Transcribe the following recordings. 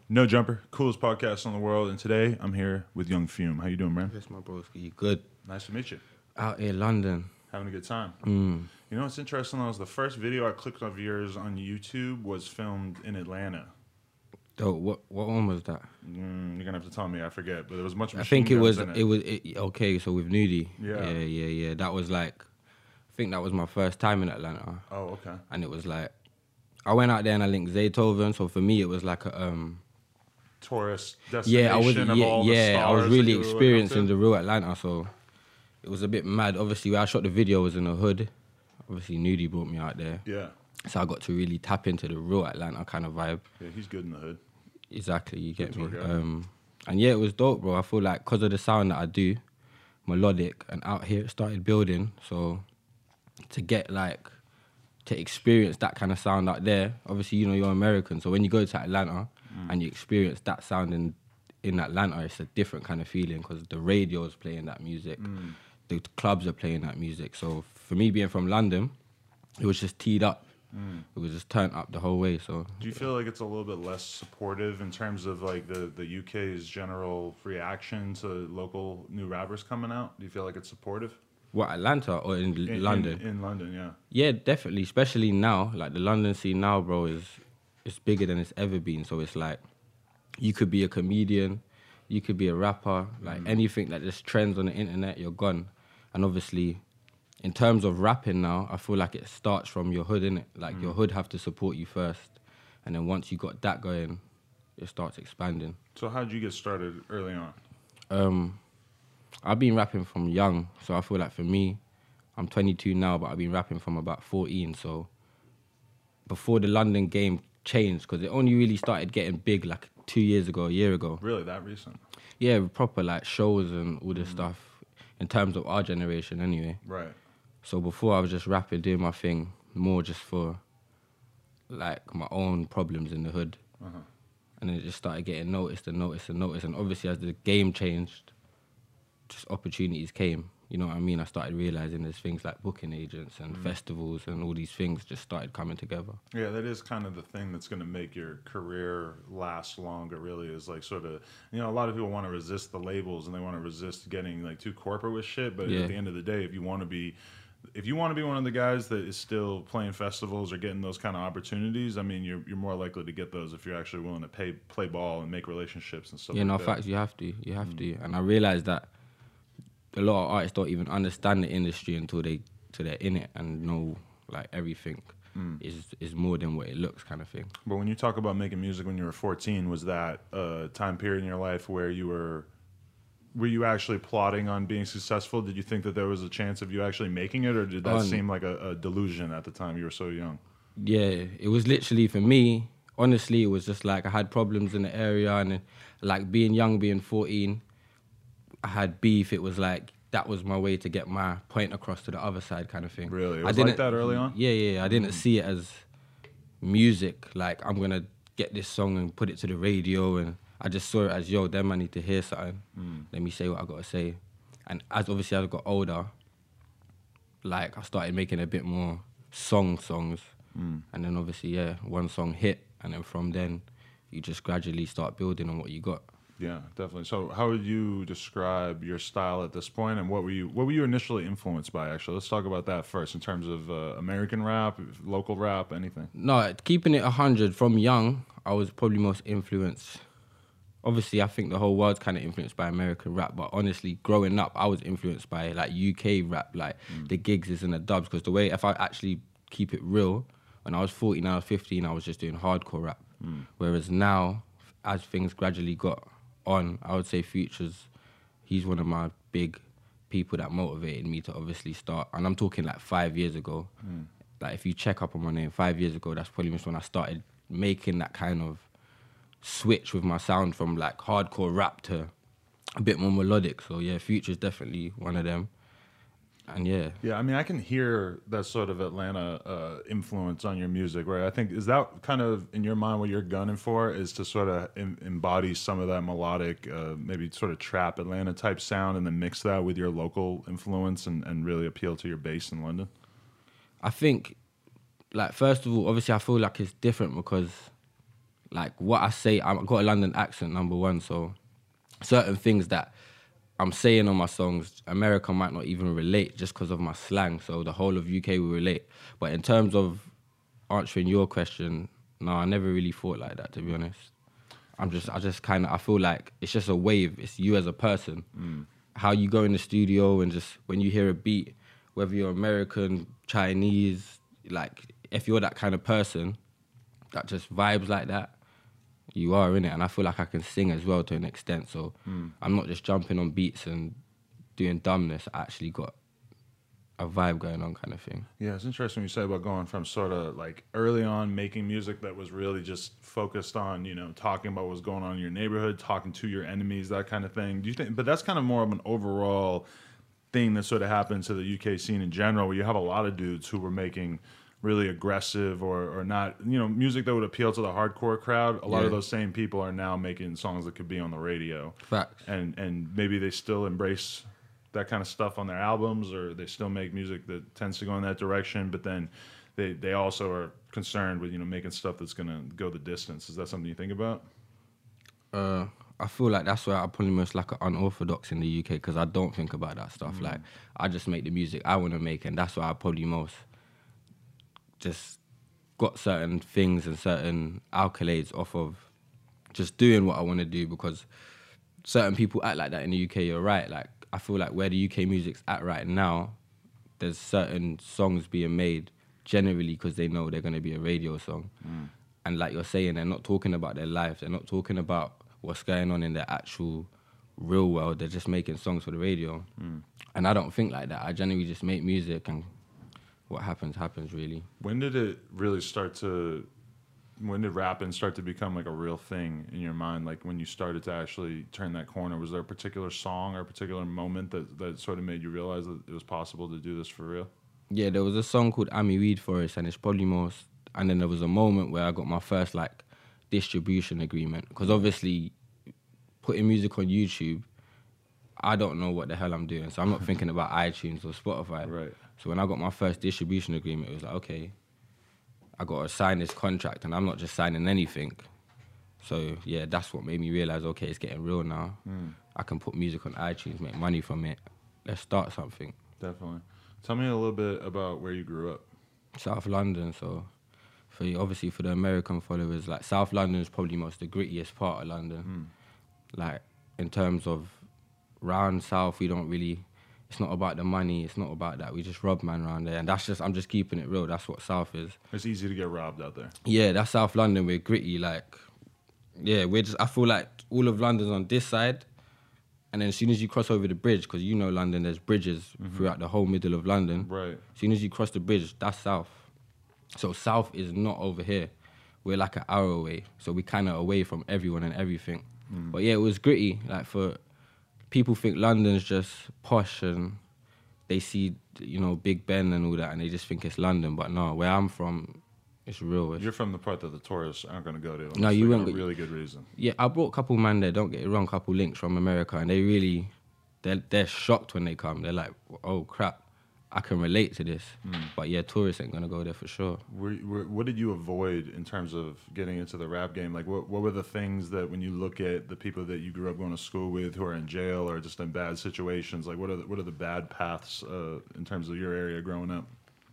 No Jumper, coolest podcast in the world, and today I'm here with Young Fume. How you doing, man? Yes, my broski. You good? Nice to meet you. Out here, London. Having a good time. Mm. You know what's interesting though is the first video I clicked of yours on YouTube was filmed in Atlanta. Oh, what one was that? You're gonna have to tell me. I forget, but it was much. I think it. Okay. So with Nudie. Yeah. Yeah. That was like, I think that was my first time in Atlanta. Oh, okay. And it was like, I went out there and I linked Zaytoven. So for me, it was like a Tourist destination. I was I was really that you were experiencing the real Atlanta. So it was a bit mad. Obviously, where I shot the video was in the hood. Obviously, Nudie brought me out there. Yeah. So I got to really tap into the real Atlanta kind of vibe. Yeah, he's good in the hood. Exactly, you get me. Good tour guide. And yeah, it was dope, bro. I feel like because of the sound that I do, melodic, and out here it started building. So to get like, to experience that kind of sound out there, obviously, you know, you're American. So when you go to Atlanta and you experience that sound in Atlanta, it's a different kind of feeling because the radio's playing that music. The clubs are playing that music. So for me being from London, it was just teed up. It was just turned up the whole way. So do you feel like it's a little bit less supportive in terms of like the UK's general reaction to local new rappers coming out? Do you feel like it's supportive? what, Atlanta or in London? In London, yeah. Yeah, definitely. Especially now, like the London scene now, bro, it's bigger than it's ever been. So it's like you could be a comedian, you could be a rapper, like anything that just trends on the internet, you're gone. And obviously, in terms of rapping now, I feel like it starts from your hood, innit? Like your hood have to support you first, and then once you got that going, it starts expanding. So how did you get started early on? I've been rapping from young, so I feel like for me, I'm 22 now, but I've been rapping from about 14. So before the London game changed, because it only really started getting big like 2 years ago, a year ago. Really, that recent? Yeah, proper like shows and all this stuff, in terms of our generation anyway. Right. So before I was just rapping, doing my thing, more just for like my own problems in the hood. And then it just started getting noticed. And obviously as the game changed, just opportunities came. You know what I mean? I started realizing there's things like booking agents and festivals and all these things just started coming together. Yeah, that is kind of the thing that's going to make your career last longer, really, is like sort of, you know, a lot of people want to resist the labels and they want to resist getting like too corporate with shit. But at the end of the day, if you want to be one of the guys that is still playing festivals or getting those kind of opportunities, I mean, you're more likely to get those if you're actually willing to play ball and make relationships and stuff. Yeah, no, facts. You have to. And I realized that a lot of artists don't even understand the industry until they're in it and know like everything is more than what it looks, kind of thing. But when you talk about making music when you were 14, was that a time period in your life where were you actually plotting on being successful? Did you think that there was a chance of you actually making it, or did that seem like a delusion at the time you were so young? Yeah, it was literally, for me, honestly, it was just like I had problems in the area, and like being young, being 14, I had beef. It was like that was my way to get my point across to the other side, kind of thing. Really? It was like that early on? Yeah. I didn't see it as music, like I'm going to get this song and put it to the radio, and I just saw it as, yo, them I need to hear something. Let me say what I got to say. And as obviously as I got older, like I started making a bit more songs. And then obviously, yeah, one song hit. And then from then, you just gradually start building on what you got. Yeah, definitely. So how would you describe your style at this point, and what were you initially influenced by, actually? Let's talk about that first in terms of American rap, local rap, anything. No, keeping it 100, from young, I was probably most influenced. Obviously, I think the whole world's kind of influenced by American rap, but honestly, growing up, I was influenced by like UK rap, like the Gigs and the Dubs, because the way, if I actually keep it real, when I was 14, I was 15, I was just doing hardcore rap. Whereas now, as things gradually got on, I would say Future's, he's one of my big people that motivated me to obviously start, and I'm talking like 5 years ago. Like if you check up on my name, 5 years ago, that's probably when I started making that kind of switch with my sound from like hardcore rap to a bit more melodic. So yeah, Future's definitely one of them. And yeah. Yeah, I mean, I can hear that sort of Atlanta influence on your music, right? I think, is that kind of, in your mind, what you're gunning for, is to sort of embody some of that melodic, maybe sort of trap Atlanta type sound, and then mix that with your local influence and really appeal to your base in London? I think, like, first of all, obviously I feel like it's different because like what I say, I've got a London accent, number one, so certain things that I'm saying on my songs, America might not even relate just because of my slang, so the whole of UK will relate. But in terms of answering your question, no, I never really thought like that, to be honest. I feel like it's just a wave. It's you as a person. How you go in the studio and just when you hear a beat, whether you're American, Chinese, like if you're that kind of person that just vibes like that, you are in it. And I feel like I can sing as well to an extent. So I'm not just jumping on beats and doing dumbness. I actually got a vibe going on kind of thing. Yeah, it's interesting what you say about going from sort of like early on making music that was really just focused on, you know, talking about what's going on in your neighborhood, talking to your enemies, that kind of thing. Do you think, but that's kind of more of an overall thing that sort of happened to the UK scene in general, where you have a lot of dudes who were making really aggressive or not, you know, music that would appeal to the hardcore crowd. A lot of those same people are now making songs that could be on the radio. Facts. And maybe they still embrace that kind of stuff on their albums, or they still make music that tends to go in that direction, but then they also are concerned with, you know, making stuff that's going to go the distance. Is that something you think about? I feel like that's where I'm probably most like an unorthodox in the UK, because I don't think about that stuff. Like, I just make the music I want to make, and that's why I probably most just got certain things and certain accolades off of just doing what I want to do, because certain people act like that in the UK, you're right. Like, I feel like where the UK music's at right now, there's certain songs being made generally because they know they're going to be a radio song. And like you're saying, they're not talking about their lives. They're not talking about what's going on in their actual real world. They're just making songs for the radio. And I don't think like that. I generally just make music, and what happens, really. When did it really when did rapping start to become like a real thing in your mind? Like when you started to actually turn that corner, was there a particular song or a particular moment that sort of made you realize that it was possible to do this for real? Yeah, there was a song called Ami Weed Forest, and it's probably most, and then there was a moment where I got my first like distribution agreement, because obviously putting music on YouTube, I don't know what the hell I'm doing, so I'm not thinking about iTunes or Spotify. Right. So when I got my first distribution agreement, it was like, okay, I got to sign this contract, and I'm not just signing anything. So yeah, that's what made me realize, okay, it's getting real now. I can put music on iTunes, make money from it. Let's start something. Definitely. Tell me a little bit about where you grew up. South London, so obviously for the American followers, like South London is probably most the grittiest part of London. Like in terms of round South, we don't really, it's not about the money, it's not about that. We just rob man around there, and that's just, I'm just keeping it real. That's what South is. It's easy to get robbed out there. Yeah, that's South London. We're gritty, like, yeah, we're just, I feel like all of London's on this side, and then as soon as you cross over the bridge, because you know London, there's bridges throughout the whole middle of London. Right. As soon as you cross the bridge, that's South. So South is not over here. We're like an hour away, so we're kind of away from everyone and everything. But yeah, it was gritty. Like, for people think London's just posh, and they see, you know, Big Ben and all that, and they just think it's London. But no, where I'm from, it's real. You're from the part that the tourists aren't going to go to. No, you won't. For a really good reason. Yeah, I brought a couple man there, don't get it wrong, couple links from America, and they really, they're shocked when they come. They're like, oh crap, I can relate to this. But yeah, tourists ain't going to go there for sure. What did you avoid in terms of getting into the rap game? Like, what were the things that, when you look at the people that you grew up going to school with who are in jail or just in bad situations, like what are the bad paths in terms of your area growing up?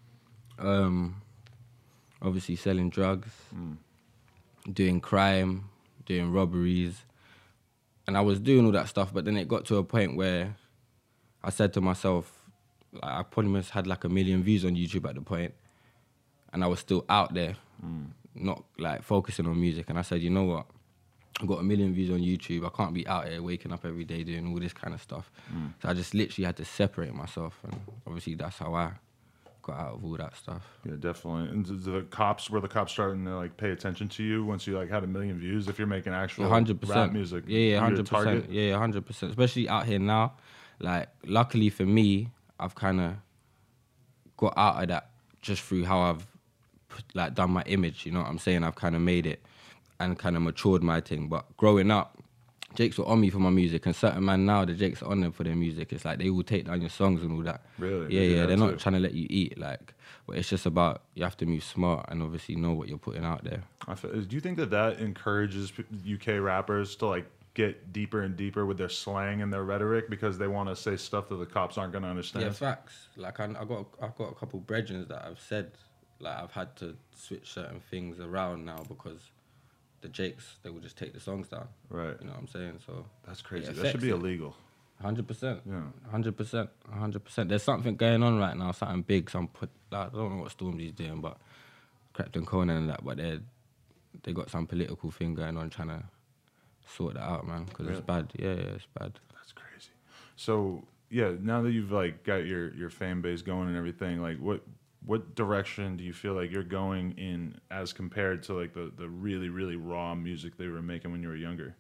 Obviously selling drugs, doing crime, doing robberies. And I was doing all that stuff, but then it got to a point where I said to myself, like, I probably must had like 1 million views on YouTube at the point, and I was still out there, not like focusing on music. And I said, you know what? I've got 1 million views on YouTube. I can't be out here waking up every day doing all this kind of stuff. So I just literally had to separate myself, and obviously that's how I got out of all that stuff. Yeah, definitely. And were the cops starting to like pay attention to you once you like had 1 million views? If you're making actual 100%. rap music, yeah, 100%. Yeah, 100%. Especially out here now. Like, luckily for me, I've kind of got out of that just through how I've like done my image. You know what I'm saying? I've kind of made it and kind of matured my thing. But growing up, Jakes were on me for my music, and certain man now, the Jakes are on them for their music. It's like they will take down your songs and all that. Really? Yeah. They're not trying to let you eat, like, but it's just about you have to move smart and obviously know what you're putting out there. Do you think that encourages UK rappers to like get deeper and deeper with their slang and their rhetoric because they want to say stuff that the cops aren't going to understand? Yeah, facts. Like I've got a couple brethren that I've said, like I've had to switch certain things around now because the Jakes, they will just take the songs down. Right. You know what I'm saying? So that's crazy. That should be illegal. 100%. Yeah. 100%. There's something going on right now, something big. I don't know what Stormzy's doing, but Captain Conan and that, but they got some political thing going on trying to sort that out, man, because It's bad. Yeah, it's bad. That's crazy. So, yeah, now that you've, like, got your fan base going and everything, like, what direction do you feel like you're going in as compared to like the really, really raw music they were making when you were younger?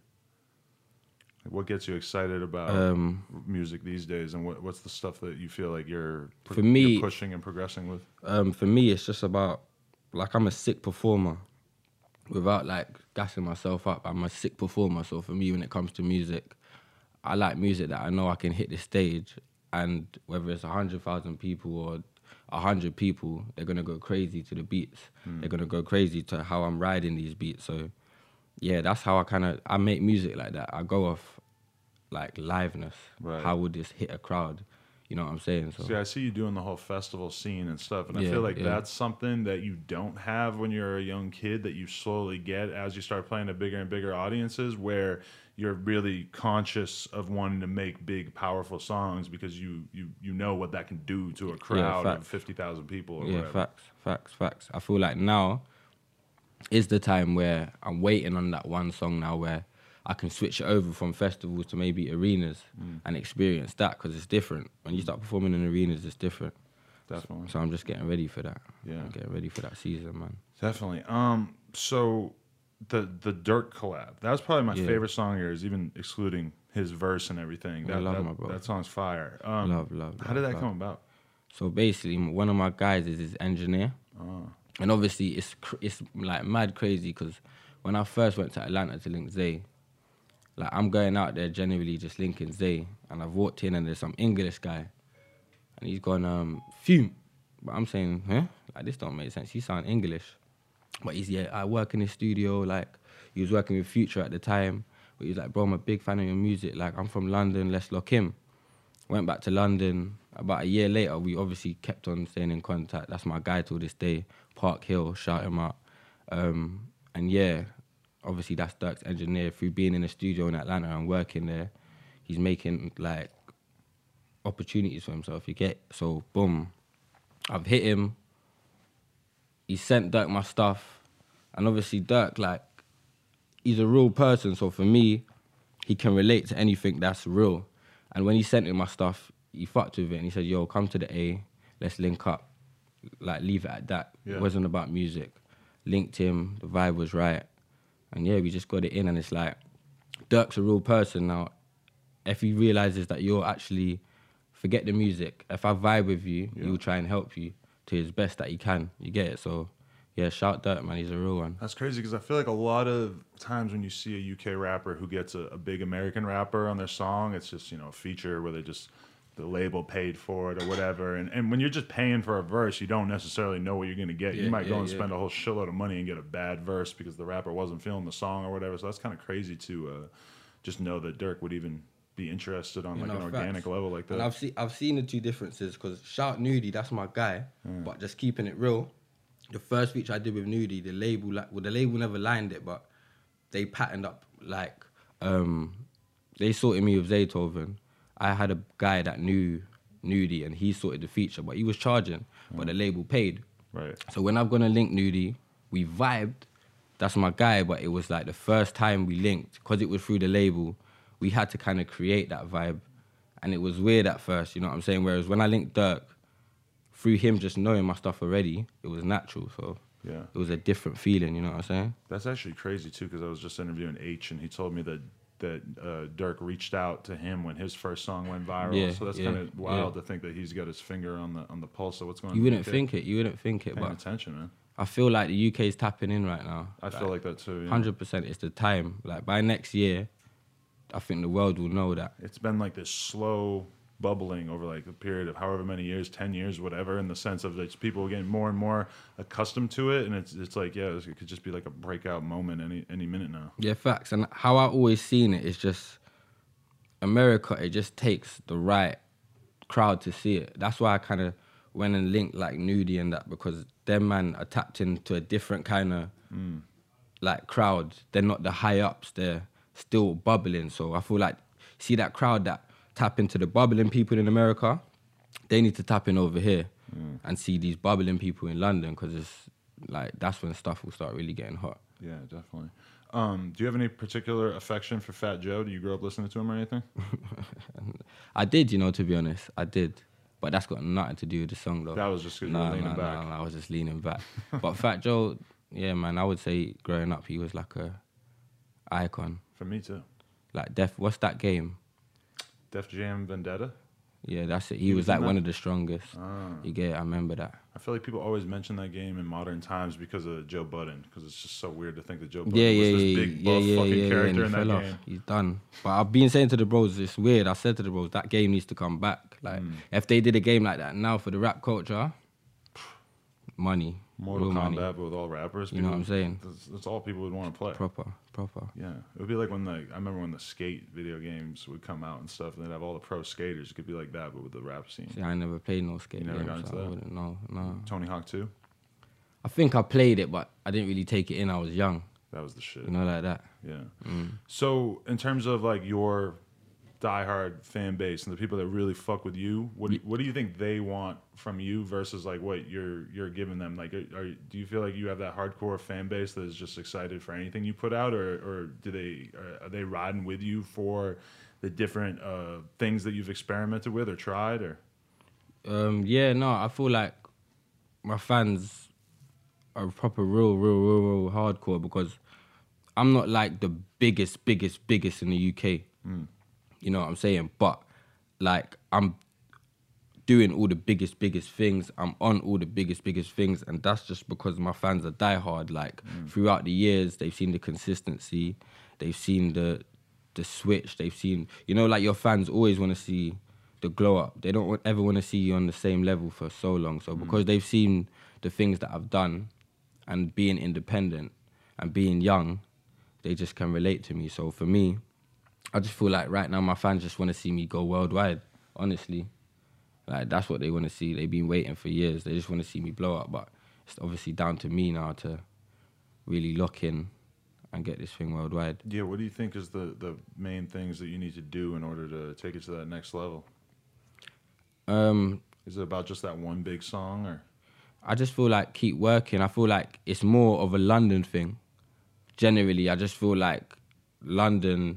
Like, what gets you excited about music these days, and what's the stuff that you feel like you're pushing and progressing with? For me, it's just about, like, I'm a sick performer. Without like gassing myself up, I'm a sick performer. So for me, when it comes to music, I like music that I know I can hit the stage, and whether it's 100,000 people or 100 people, they're gonna go crazy to the beats. They're gonna go crazy to how I'm riding these beats. So yeah, that's how I make music like that. I go off like liveness. Right. How would this hit a crowd? You know what I'm saying? So see, I see you doing the whole festival scene and stuff, and I feel like that's something that you don't have when you're a young kid that you slowly get as you start playing to bigger and bigger audiences, where you're really conscious of wanting to make big, powerful songs because you know what that can do to a crowd of 50,000 people or whatever. Facts. I feel like now is the time where I'm waiting on that one song now where I can switch it over from festivals to maybe arenas and experience that, because it's different. When you start performing in arenas, it's different. Definitely. So I'm just getting ready for that. Yeah. I'm getting ready for that season, man. Definitely. So the Durk collab, that was probably my favorite song of yours, even excluding his verse and everything. I love my bro. That song's fire. Love. How did that come about? So basically, one of my guys is his engineer. And obviously, it's like mad crazy because when I first went to Atlanta to link Zay, like I'm going out there generally just linking Zay, and I've walked in and there's some English guy, and he's gone, fume. But I'm saying, huh? Like, this don't make sense. You sound English. But I work in the studio. Like, he was working with Future at the time. But he was like, bro, I'm a big fan of your music. Like, I'm from London, let's lock in. Went back to London. About a year later, we obviously kept on staying in contact. That's my guy till this day. Park Hill, shout him out. And yeah, obviously that's Durk's engineer. Through being in the studio in Atlanta and working there, he's making, like, opportunities for himself, you get? So, boom. I've hit him. He sent Durk my stuff. And obviously Durk, like, he's a real person. So for me, he can relate to anything that's real. And when he sent him my stuff, he fucked with it. And he said, yo, come to the A. Let's link up. Like, leave it at that. Yeah. It wasn't about music. Linked him. The vibe was right. And yeah, we just got it in. And it's like, Durk's a real person now. If he realizes that you're actually... Forget the music. If I vibe with you, he'll try and help you to his best that he can. You get it? So, yeah, shout Durk, man. He's a real one. That's crazy because I feel like a lot of times when you see a UK rapper who gets a big American rapper on their song, it's just, a feature where the label paid for it or whatever. And when you're just paying for a verse, you don't necessarily know what you're going to get. You might go and spend a whole shitload of money and get a bad verse because the rapper wasn't feeling the song or whatever. So that's kind of crazy to just know that Durk would even be interested on an organic level like that. And I've seen the two differences because shout Nudie, that's my guy, but just keeping it real. The first feature I did with Nudie, the label never lined it, but they patterned up, like, they sorted me with Zaytoven. I had a guy that knew Nudie and he sorted the feature, but he was charging, but the label paid. Right. So when I'm gonna link Nudie, we vibed. That's my guy, but it was like the first time we linked, because it was through the label, we had to kind of create that vibe. And it was weird at first, you know what I'm saying? Whereas when I linked Durk, through him just knowing my stuff already, it was natural. So it was a different feeling, you know what I'm saying? That's actually crazy too, because I was just interviewing H and he told me that Durk reached out to him when his first song went viral. Yeah, so that's kind of wild to think that he's got his finger on the pulse of what's going on. You wouldn't think it, Paying but attention, man. I feel like the UK is tapping in right now. I feel like that too. 100%, it's the time. Like by next year, I think the world will know that. It's been like this slow bubbling over like a period of however many years, 10 years, whatever, in the sense of it's people getting more and more accustomed to it, and it's like, yeah, it could just be like a breakout moment any minute now. Yeah, facts. And how I always seen it is just America, it just takes the right crowd to see it. That's why I kind of went and linked like Nudie and that, because them man are tapped into a different kind of like crowd. They're not the high ups, they're still bubbling. So I feel like, see that crowd that tap into the bubbling people in America, they need to tap in over here and see these bubbling people in London, because it's like, that's when stuff will start really getting hot. Yeah, definitely. Do you have any particular affection for Fat Joe? Do you grow up listening to him or anything? I did, you know, to be honest, I did. But that's got nothing to do with the song, though. That was just because you were leaning back. No, I was just leaning back. But Fat Joe, yeah, man, I would say growing up, he was like a icon. For me, too. Like, what's that game? Def Jam Vendetta? Yeah, that's it. He was like one of the strongest. Ah. You get it? I remember that. I feel like people always mention that game in modern times because of Joe Budden, because it's just so weird to think that Joe Budden was this big buff fucking character in that game. He's done. But I've been saying to the bros, it's weird. I said to the bros, that game needs to come back. Like, if they did a game like that now for the rap culture, money. Mortal Kombat, but with all rappers. You know what I'm saying? That's all people would want to play. Proper. Yeah. It would be like when I remember when the skate video games would come out and stuff, and they'd have all the pro skaters. It could be like that, but with the rap scene. See, I never played no skate. You never got into that? I wouldn't know. No. Tony Hawk 2? I think I played it, but I didn't really take it in. I was young. That was the shit. You know, like that. Yeah. So, in terms of like your diehard fan base and the people that really fuck with you, what do you think they want from you versus like what you're giving them? Like, do you feel like you have that hardcore fan base that is just excited for anything you put out, or are they riding with you for the different things that you've experimented with or tried? Or yeah, no, I feel like my fans are proper real hardcore, because I'm not like the biggest in the UK. You know what I'm saying? But like, I'm doing all the biggest things. I'm on all the biggest things, and that's just because my fans are diehard. Like, throughout the years, they've seen the consistency, they've seen the switch, they've seen, you know, like your fans always want to see the glow up. They don't ever want to see you on the same level for so long. So because they've seen the things that I've done, and being independent and being young, they just can relate to me. So for me, I just feel like right now my fans just want to see me go worldwide, honestly. Like, that's what they want to see. They've been waiting for years. They just want to see me blow up. But it's obviously down to me now to really lock in and get this thing worldwide. Yeah, what do you think is the main things that you need to do in order to take it to that next level? Is it about just that one big song, or? I just feel like keep working. I feel like it's more of a London thing. Generally, I just feel like London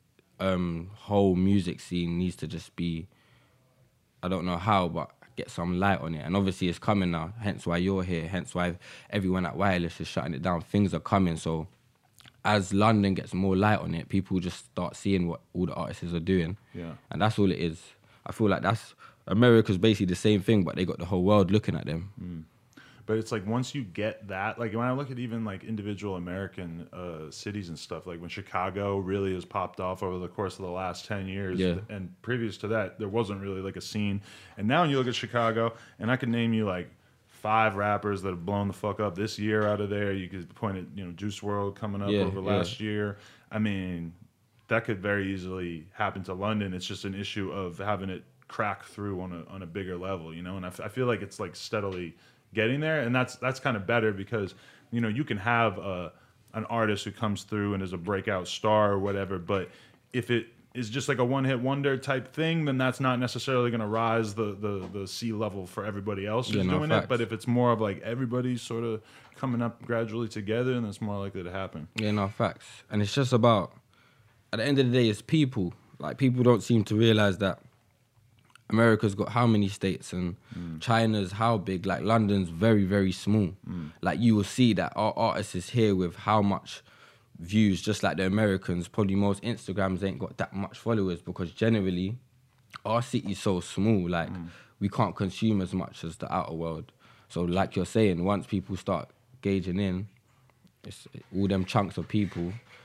whole music scene needs to just be, I don't know how, but get some light on it. And obviously it's coming now, hence why you're here, hence why everyone at Wireless is shutting it down. Things are coming, so as London gets more light on it, people just start seeing what all the artists are doing. Yeah. And that's all it is. I feel like America's basically the same thing, but they got the whole world looking at them. But it's like once you get that, like when I look at even like individual American cities and stuff, like when Chicago really has popped off over the course of the last 10 years, and previous to that, there wasn't really like a scene. And now you look at Chicago, and I could name you like 5 rappers that have blown the fuck up this year out of there. You could point at, Juice WRLD coming up over last year. I mean, that could very easily happen to London. It's just an issue of having it crack through on a bigger level, And I feel like it's like steadily getting there, and that's kind of better because you can have an artist who comes through and is a breakout star or whatever, but if it is just like a one-hit wonder type thing, then that's not necessarily going to rise the sea level for everybody else who's doing it. But if it's more of like everybody's sort of coming up gradually together, then it's more likely to happen. Yeah, no, facts. And it's just about, at the end of the day, it's people. Like, people don't seem to realize that America's got how many states, and China's how big. Like, London's very, very small. Like, you will see that our artist is here with how much views, just like the Americans. Probably most Instagrams ain't got that much followers because generally our city's so small. Like, we can't consume as much as the outer world. So like you're saying, once people start gauging in, it's all them chunks of people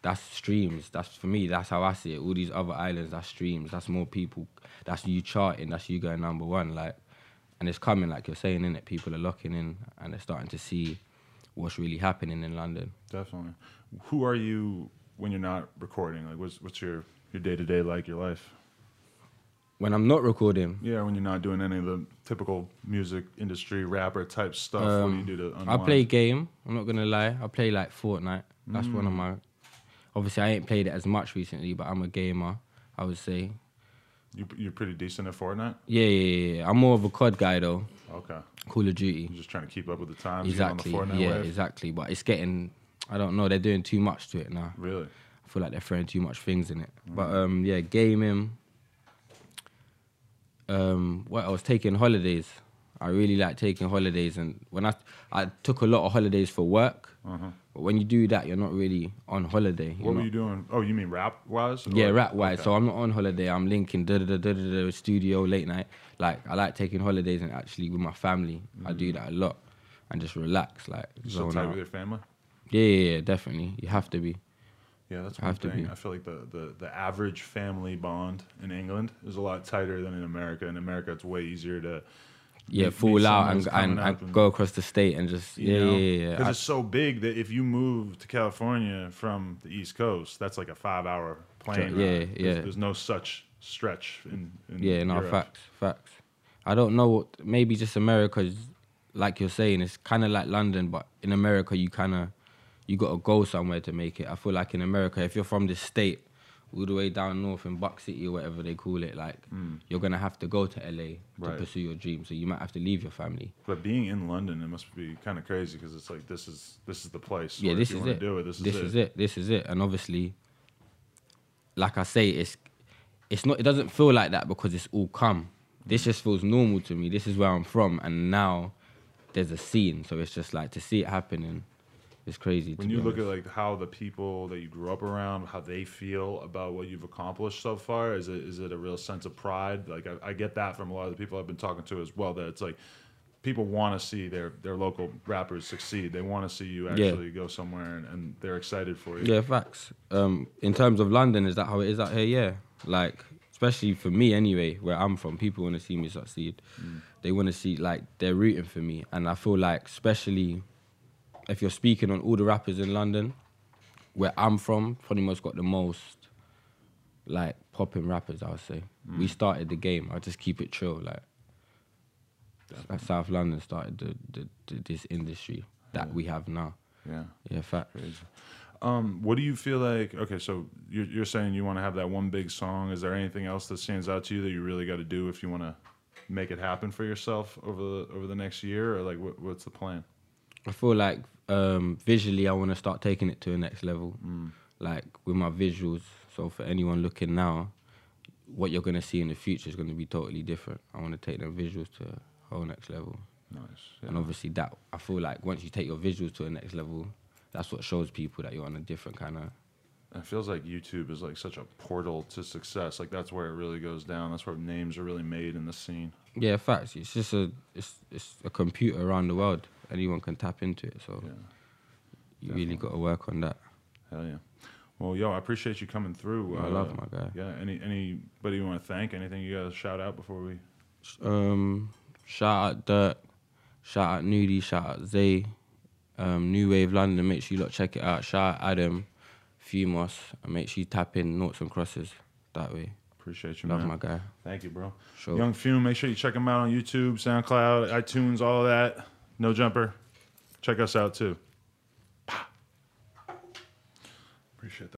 that's streams. That's for me. That's how I see it. All these other islands, that's streams. That's more people. That's you charting. That's you going #1. Like, and it's coming. Like you're saying, innit? People are locking in and they're starting to see what's really happening in London. Definitely. Who are you when you're not recording? Like, what's your day-to-day like, your life? When I'm not recording? Yeah, when you're not doing any of the typical music industry, rapper type stuff, what do you do to unwind? I play game. I'm not going to lie. I play like Fortnite. That's one of my... Obviously, I ain't played it as much recently, but I'm a gamer, I would say. You're pretty decent at Fortnite? Yeah. I'm more of a COD guy, though. Okay. Call of Duty. You're just trying to keep up with the times. Exactly. On the Fortnite wave? Exactly. But it's getting... I don't know. They're doing too much to it now. Really? I feel like they're throwing too much things in it. But, yeah, gaming... what else? Taking holidays. I really like taking holidays, and when I took a lot of holidays for work, but when you do that, you're not really on holiday. What were you doing? Oh, you mean rap-wise? Yeah, rap-wise. Okay. So I'm not on holiday. I'm linking studio, late night. Like, I like taking holidays and actually with my family. I do that a lot and just relax. Like, you still tight with your family? Yeah, definitely. You have to be. Yeah, that's one thing. I feel like the average family bond in England is a lot tighter than in America. In America, it's way easier to fall out and go across the state and just yeah. Because it's so big that if you move to California from the East Coast, that's like a 5-hour plane ride. There's no such stretch in Europe. Facts. I don't know what, maybe just America's, like you're saying, it's kind of like London, but in America you got to go somewhere to make it. I feel like in America, if you're from this state, all the way down north in Buck City or whatever they call it, like, you're going to have to go to LA to pursue your dream. So you might have to leave your family. But being in London, it must be kind of crazy because it's like, this is the place. Yeah, this is it. This is it. And obviously, like I say, it's not, it doesn't feel like that because it's all come. This just feels normal to me. This is where I'm from. And now there's a scene. So it's just like to see it happening. It's crazy. When you look at like how the people that you grew up around, how they feel about what you've accomplished so far, is it a real sense of pride? Like I get that from a lot of the people I've been talking to as well. That it's like people want to see their local rappers succeed. They want to see you actually go somewhere, and they're excited for you. Yeah, facts. In terms of London, is that how it is out here? Yeah, like especially for me anyway, where I'm from, people want to see me succeed. They want to see, like, they're rooting for me, and I feel like especially if you're speaking on all the rappers in London, where I'm from, probably most got the most, like, popping rappers, I would say. We started the game. I'll just keep it chill, like South London started this industry that we have now. Yeah, fact. What do you feel like? Okay, so you're saying you want to have that one big song. Is there anything else that stands out to you that you really got to do if you want to make it happen for yourself over the next year, or like what's the plan? I feel like visually I want to start taking it to the next level, like with my visuals. So for anyone looking now, what you're going to see in the future is going to be totally different. I want to take them visuals to a whole next level. Nice. Yeah. And obviously that, I feel like once you take your visuals to the next level, that's what shows people that you're on a different kind of... It feels like YouTube is like such a portal to success. Like that's where it really goes down. That's where names are really made in the scene. Yeah, facts. It's just it's a computer around the world. Anyone can tap into it. So you really got to work on that. Hell yeah. Well, yo, I appreciate you coming through. I love my guy. Yeah. Anybody you want to thank? Anything you guys shout out before we? Shout out Dirk. Shout out Nudie. Shout out Zay. New Wave London. Make sure you lot check it out. Shout out Adam. Fumos, and make sure you tap in Noughts and Crosses that way. Appreciate you, man. Love my guy. Thank you, bro. Sure. Young Fume, make sure you check him out on YouTube, SoundCloud, iTunes, all of that. No Jumper. Check us out, too. Appreciate that.